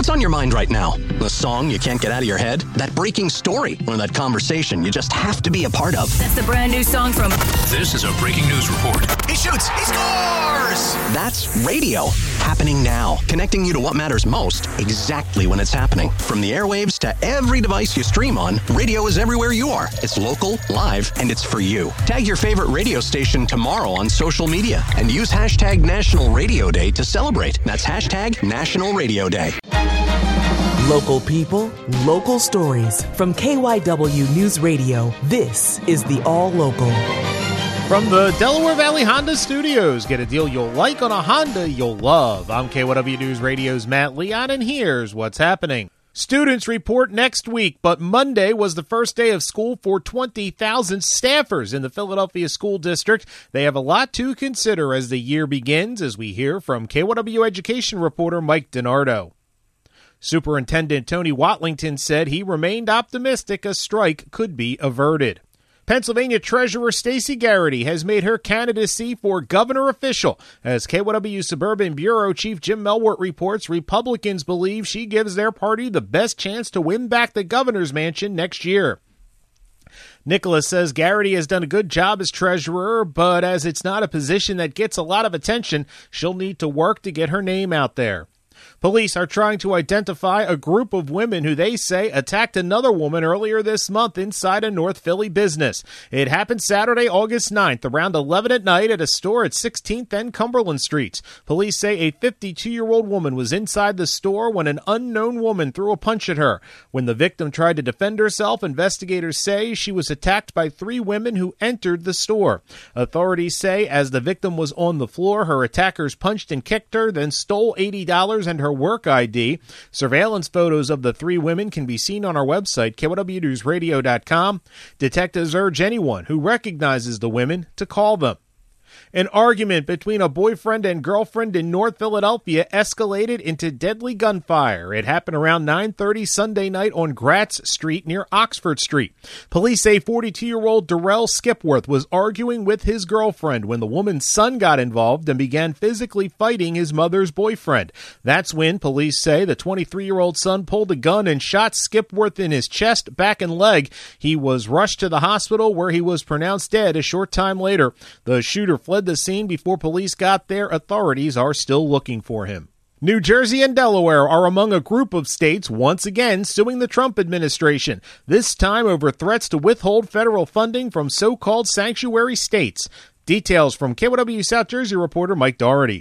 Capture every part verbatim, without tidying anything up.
What's on your mind right now? The song you can't get out of your head? That breaking story? Or that conversation you just have to be a part of? That's the brand new song from... This is a breaking news report. He shoots! He scores! That's radio. Happening now. Connecting you to what matters most, exactly when it's happening. From the airwaves to every device you stream on, radio is everywhere you are. It's local, live, and it's for you. Tag your favorite radio station tomorrow on social media and use hashtag National Radio Day to celebrate. That's hashtag National Radio Day. Local people, local stories. From K Y W News Radio, this is the All Local. From the Delaware Valley Honda Studios, get a deal you'll like on a Honda you'll love. I'm K Y W News Radio's Matt Leon, and here's what's happening. Students report next week, but Monday was the first day of school for twenty thousand staffers in the Philadelphia School District. They have a lot to consider as the year begins, as we hear from K Y W education reporter Mike DiNardo. Superintendent Tony Watlington said he remained optimistic a strike could be averted. Pennsylvania Treasurer Stacey Garrity has made her candidacy for governor official. As K Y W Suburban Bureau Chief Jim Melwart reports, Republicans believe she gives their party the best chance to win back the governor's mansion next year. Nicholas says Garrity has done a good job as treasurer, but as it's not a position that gets a lot of attention, she'll need to work to get her name out there. Police are trying to identify a group of women who they say attacked another woman earlier this month inside a North Philly business. It happened Saturday, August ninth, around eleven at night at a store at sixteenth and Cumberland Streets. Police say a fifty-two-year-old woman was inside the store when an unknown woman threw a punch at her. When the victim tried to defend herself, investigators say she was attacked by three women who entered the store. Authorities say as the victim was on the floor, her attackers punched and kicked her, then stole eighty dollars and her work I D. Surveillance photos of the three women can be seen on our website, K Y W news radio dot com. Detectives urge anyone who recognizes the women to call them. An argument between a boyfriend and girlfriend in North Philadelphia escalated into deadly gunfire. It happened around nine thirty Sunday night on Gratz Street near Oxford Street. Police say forty-two-year-old Darrell Skipworth was arguing with his girlfriend when the woman's son got involved and began physically fighting his mother's boyfriend. That's when police say the twenty-three-year-old son pulled a gun and shot Skipworth in his chest, back, and leg. He was rushed to the hospital where he was pronounced dead a short time later. The shooter fled the scene before police got there. Authorities are still looking for him. New Jersey and Delaware are among a group of states once again suing the Trump administration, this time over threats to withhold federal funding from so-called sanctuary states. Details from K Y W South Jersey reporter Mike Doherty.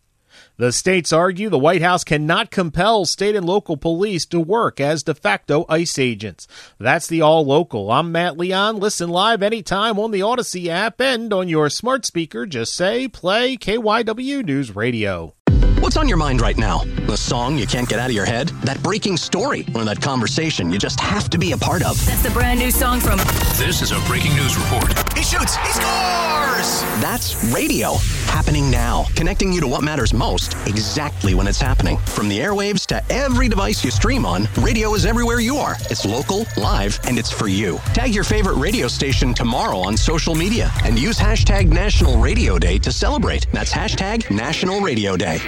The states argue the White House cannot compel state and local police to work as de facto ICE agents. That's the All Local. I'm Matt Leon. Listen live anytime on the Odyssey app and on your smart speaker. Just say, play K Y W News Radio. What's on your mind right now? The song you can't get out of your head? That breaking story? Or that conversation you just have to be a part of? That's the brand new song from... This is a breaking news report. He shoots! He scores! That's radio. Happening now. Connecting you to what matters most, exactly when it's happening. From the airwaves to every device you stream on, radio is everywhere you are. It's local, live, and it's for you. Tag your favorite radio station tomorrow on social media and use hashtag National Radio Day to celebrate. That's hashtag National Radio Day.